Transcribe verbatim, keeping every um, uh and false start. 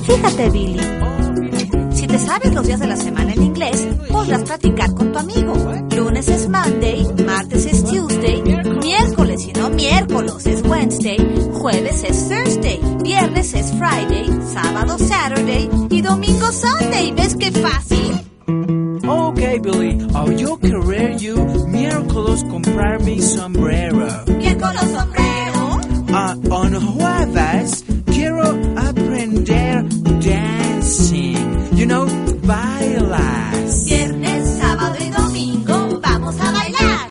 Fíjate, Billy, si te sabes los días de la semana en inglés, podrás practicar con tu amigo. Lunes es Monday, martes es Tuesday, miércoles y no miércoles es Wednesday, jueves es Thursday, viernes es Friday, sábado Saturday y domingo Sunday. ¿Ves qué fácil? Okay, Billy, I'll yo querer you miércoles comprar mi sombrero. Miércoles